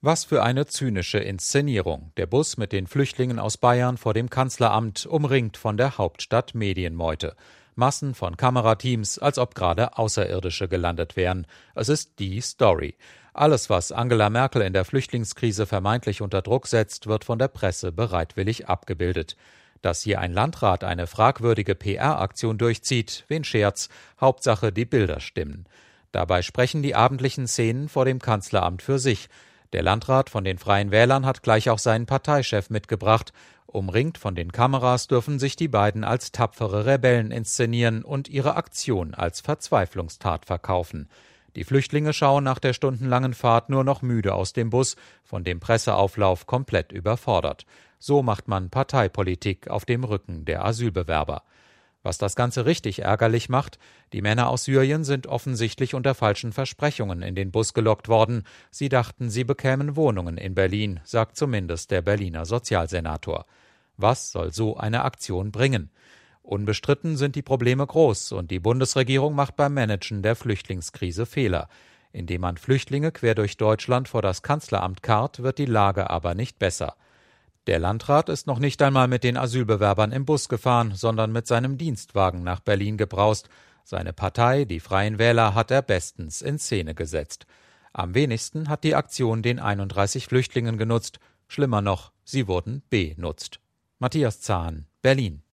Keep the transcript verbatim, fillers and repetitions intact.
Was für eine zynische Inszenierung. Der Bus mit den Flüchtlingen aus Bayern vor dem Kanzleramt, umringt von der Hauptstadt Medienmeute. Massen von Kamerateams, als ob gerade Außerirdische gelandet wären. Es ist die Story. Alles, was Angela Merkel in der Flüchtlingskrise vermeintlich unter Druck setzt, wird von der Presse bereitwillig abgebildet. Dass hier ein Landrat eine fragwürdige P R-Aktion durchzieht, wen schert's, Hauptsache die Bilder stimmen. Dabei sprechen die abendlichen Szenen vor dem Kanzleramt für sich. Der Landrat von den Freien Wählern hat gleich auch seinen Parteichef mitgebracht. Umringt von den Kameras dürfen sich die beiden als tapfere Rebellen inszenieren und ihre Aktion als Verzweiflungstat verkaufen. Die Flüchtlinge schauen nach der stundenlangen Fahrt nur noch müde aus dem Bus, von dem Presseauflauf komplett überfordert. So macht man Parteipolitik auf dem Rücken der Asylbewerber. Was das Ganze richtig ärgerlich macht: Die Männer aus Syrien sind offensichtlich unter falschen Versprechungen in den Bus gelockt worden. Sie dachten, sie bekämen Wohnungen in Berlin, sagt zumindest der Berliner Sozialsenator. Was soll so eine Aktion bringen? Unbestritten sind die Probleme groß und die Bundesregierung macht beim Managen der Flüchtlingskrise Fehler. Indem man Flüchtlinge quer durch Deutschland vor das Kanzleramt karrt, wird die Lage aber nicht besser. Der Landrat ist noch nicht einmal mit den Asylbewerbern im Bus gefahren, sondern mit seinem Dienstwagen nach Berlin gebraust. Seine Partei, die Freien Wähler, hat er bestens in Szene gesetzt. Am wenigsten hat die Aktion den einunddreißig Flüchtlingen genutzt. Schlimmer noch, sie wurden benutzt. Matthias Zahn, Berlin.